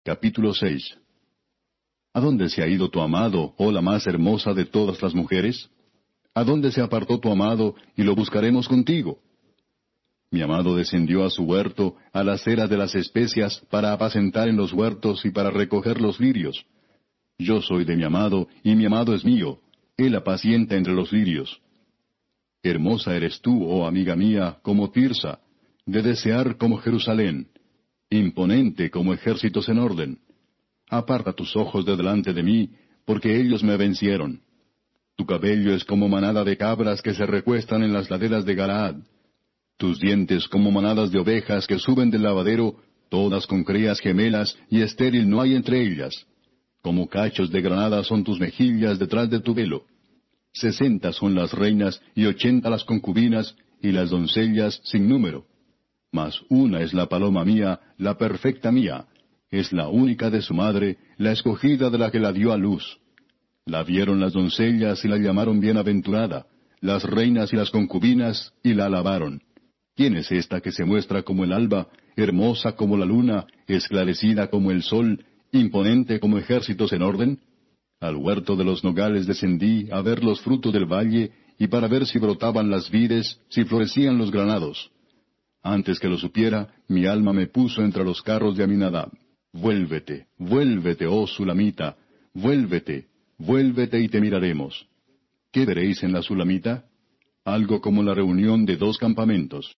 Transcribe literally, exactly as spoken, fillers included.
Capítulo seis. ¿A dónde se ha ido tu amado, oh la más hermosa de todas las mujeres? ¿A dónde se apartó tu amado, y lo buscaremos contigo? Mi amado descendió a su huerto, a las eras de las especias, para apacentar en los huertos y para recoger los lirios. Yo soy de mi amado, y mi amado es mío. Él apacienta entre los lirios. Hermosa eres tú, oh amiga mía, como Tirsa, de desear como Jerusalén, imponente como ejércitos en orden. Aparta tus ojos de delante de mí, porque ellos me vencieron. Tu cabello es como manada de cabras que se recuestan en las laderas de Galaad. Tus dientes como manadas de ovejas que suben del lavadero, todas con crías gemelas, y estéril no hay entre ellas. Como cachos de granada son tus mejillas detrás de tu velo. Sesenta son las reinas, y ochenta las concubinas, y las doncellas sin número. Mas una es la paloma mía, la perfecta mía. Es la única de su madre, la escogida de la que la dio a luz. La vieron las doncellas y la llamaron bienaventurada, las reinas y las concubinas, y la alabaron. ¿Quién es esta que se muestra como el alba, hermosa como la luna, esclarecida como el sol, imponente como ejércitos en orden? Al huerto de los nogales descendí a ver los frutos del valle, y para ver si brotaban las vides, si florecían los granados. Antes que lo supiera, mi alma me puso entre los carros de Aminadab. Vuélvete, vuélvete, oh Sulamita, vuélvete, vuélvete y te miraremos. ¿Qué veréis en la Sulamita? Algo como la reunión de dos campamentos.